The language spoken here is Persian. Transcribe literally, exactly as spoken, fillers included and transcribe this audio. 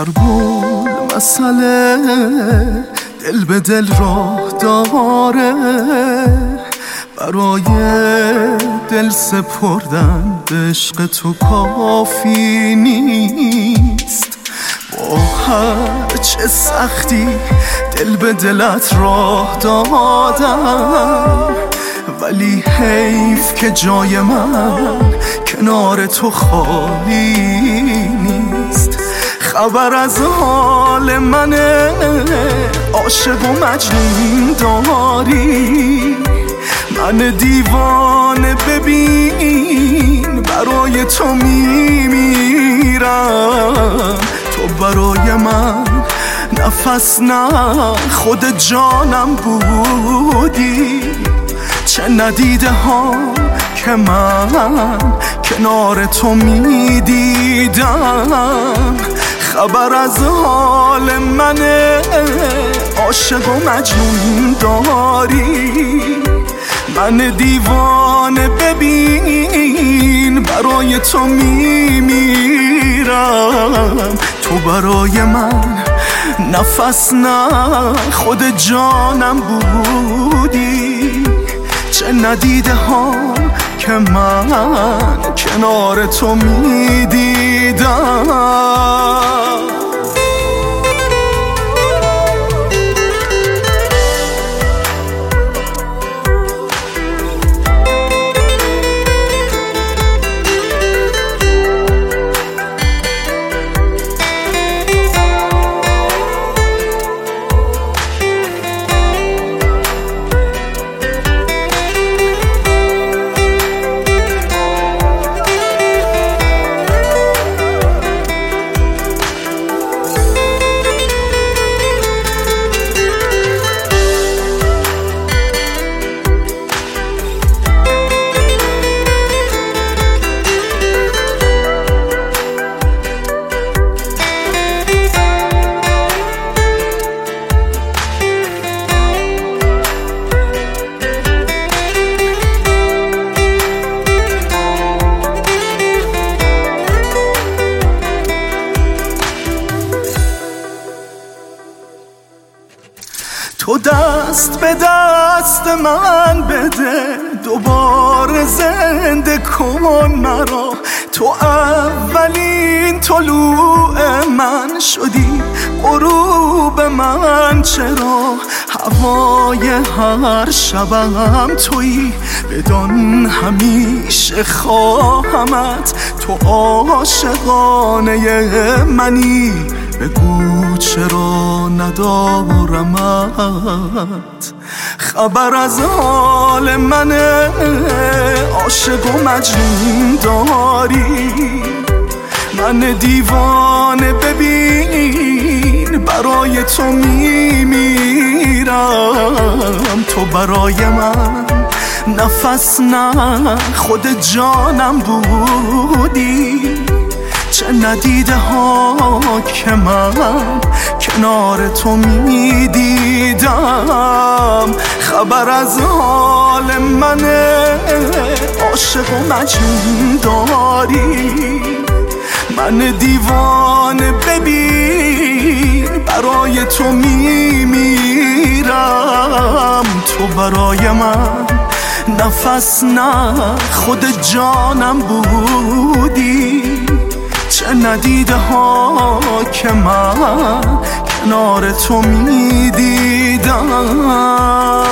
ضربون مسئله دل به دل راه داره، برای دل سپردن به عشق تو کافی نیست. با هر چه سختی دل به دلت راه دادم، ولی حیف که جای من کنار تو خالی نیست. خبر از حال منه عاشق و مجنون داری، من دیوانه ببین برای تو میمیرم. تو برای من نفس نه خود جانم بودی، چه ندیده ها که من کنار تو میدیدم. خبر از حال منه عاشق و مجنون داری، من دیوانه ببین برای تو میمیرم. تو برای من نفس نه خود جانم بودی، چه ندیده ها که من کنار تو میدیدم. تو دست به دست من بده، دوباره زنده کن مرا. تو اولین طلوع من شدی، غروب من چرا؟ هوای هر شبم تویی، بدان همیشه خواهمت. تو عاشقانه منی، بگو چرا ندارمت. خبر از حال منه عاشق و مجنون داری، من دیوانه ببین برای تو میمیرم. تو برای من نفس نه خود جانم بودی، چه ندیده ها که من کنار تو میدیدم. خبر از حال منه عاشق و مجنون داری، من دیوانه ببین برای تو میمیرم. تو برای من نفس نه خود جانم بودی، چه ندیده ها که من کنار تو میدیدم.